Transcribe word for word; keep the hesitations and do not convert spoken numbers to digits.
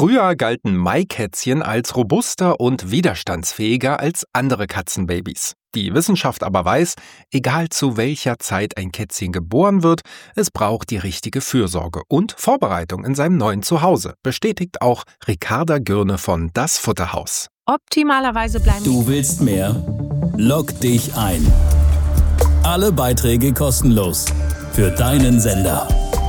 Früher galten Maikätzchen als robuster und widerstandsfähiger als andere Katzenbabys. Die Wissenschaft aber weiß, egal zu welcher Zeit ein Kätzchen geboren wird, es braucht die richtige Fürsorge und Vorbereitung in seinem neuen Zuhause, bestätigt auch Ricarda Gürne von Das Futterhaus. Optimalerweise bleiben... Du willst mehr? Log dich ein. Alle Beiträge kostenlos. Für deinen Sender.